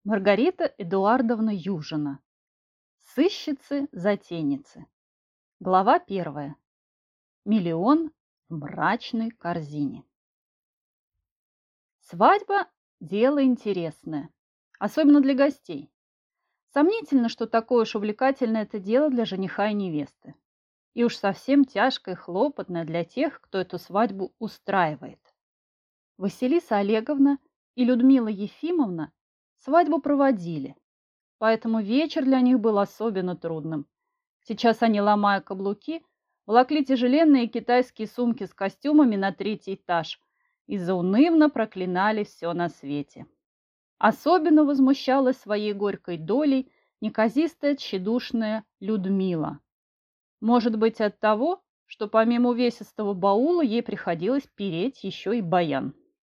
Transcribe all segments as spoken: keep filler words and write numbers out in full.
Маргарита Эдуардовна Южина. Сыщицы-затейницы. Глава первая. Миллион в брачной корзине. Свадьба – дело интересное, особенно для гостей. Сомнительно, что такое уж увлекательное это дело для жениха и невесты. И уж совсем тяжкое и хлопотное для тех, кто эту свадьбу устраивает. Василиса Олеговна и Людмила Ефимовна свадьбу проводили, поэтому вечер для них был особенно трудным. Сейчас они, ломая каблуки, волокли тяжеленные китайские сумки с костюмами на третий этаж и заунывно проклинали все на свете. Особенно возмущалась своей горькой долей неказистая тщедушная Людмила. Может быть, от того, что помимо увесистого баула ей приходилось переть еще и баян.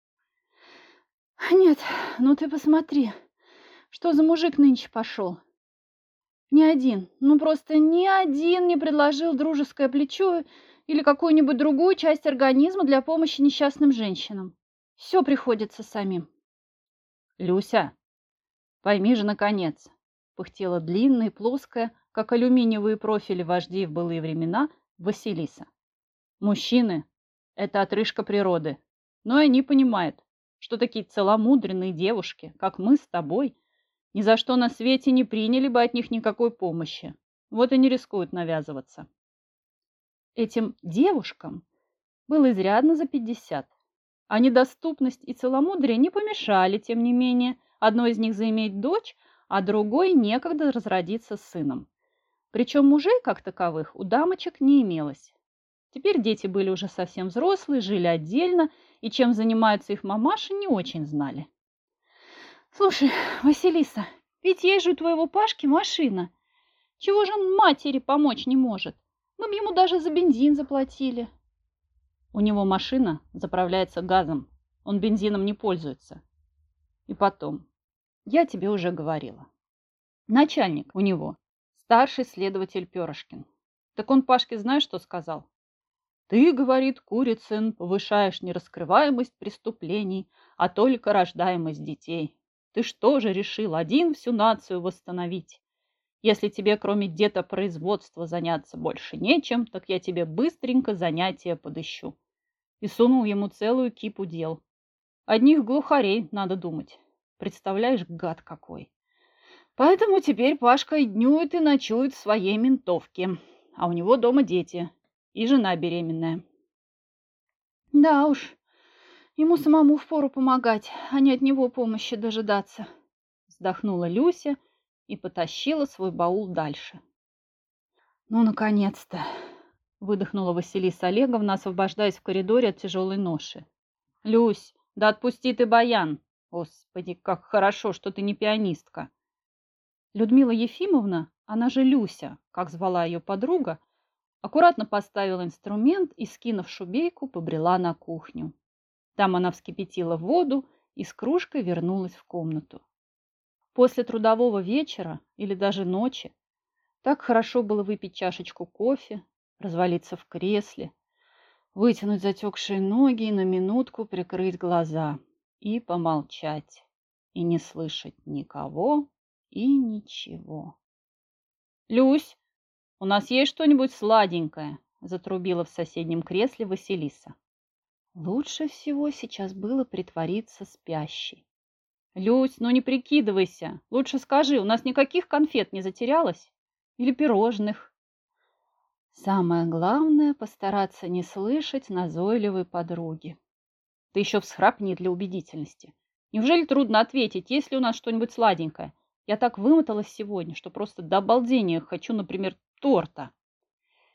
«Нет, ну ты посмотри, что за мужик нынче пошел. Ни один, ну просто ни один не предложил дружеское плечо или какую-нибудь другую часть организма для помощи несчастным женщинам. Все приходится самим». «Люся, пойми же, наконец», — пыхтела длинная, плоская, как алюминиевые профили вождей в былые времена, Василиса. «Мужчины — это отрыжка природы, но и они понимают, что такие целомудренные девушки, как мы с тобой, ни за что на свете не приняли бы от них никакой помощи. Вот и не рискуют навязываться». Этим девушкам было изрядно за пятьдесят, а недоступность и целомудрие не помешали, тем не менее, одной из них заиметь дочь, а другой некогда разродиться сыном. Причем мужей, как таковых, у дамочек не имелось. Теперь дети были уже совсем взрослые, жили отдельно, и чем занимаются их мамаши, не очень знали. «Слушай, Василиса, ведь есть же у твоего Пашки машина. Чего же он матери помочь не может? Мы бы ему даже за бензин заплатили». «У него машина заправляется газом, он бензином не пользуется. И потом, я тебе уже говорила, начальник у него старший следователь Перышкин. Так он Пашке знаешь, что сказал? Ты, говорит, Курицын, повышаешь не раскрываемость преступлений, а только рождаемость детей. Ты что же решил один всю нацию восстановить? Если тебе кроме детопроизводства заняться больше нечем, так я тебе быстренько занятия подыщу. И сунул ему целую кипу дел. Одних глухарей надо думать. Представляешь, гад какой. Поэтому теперь Пашка и днюет, и ночует в своей ментовке. А у него дома дети. И жена беременная. Да уж, ему самому впору помогать, а не от него помощи дожидаться. Вздохнула Люся и потащила свой баул дальше. Ну, наконец-то, выдохнула Василиса Олеговна, освобождаясь в коридоре от тяжелой ноши. Люсь, да отпусти ты баян. Господи, как хорошо, что ты не пианистка. Людмила Ефимовна, она же Люся, как звала ее подруга, аккуратно поставила инструмент и, скинув шубейку, побрела на кухню. Там она вскипятила воду и с кружкой вернулась в комнату. После трудового вечера или даже ночи так хорошо было выпить чашечку кофе, развалиться в кресле, вытянуть затекшие ноги и на минутку прикрыть глаза и помолчать, и не слышать никого и ничего. «Люсь, у нас есть что-нибудь сладенькое?» – затрубила в соседнем кресле Василиса. Лучше всего сейчас было притвориться спящей. «Люсь, ну не прикидывайся. Лучше скажи, у нас никаких конфет не затерялось? Или пирожных?» Самое главное – постараться не слышать назойливой подруги. Ты еще всхрапни для убедительности. Неужели трудно ответить, есть ли у нас что-нибудь сладенькое? Я так вымоталась сегодня, что просто до обалдения хочу, например, торта.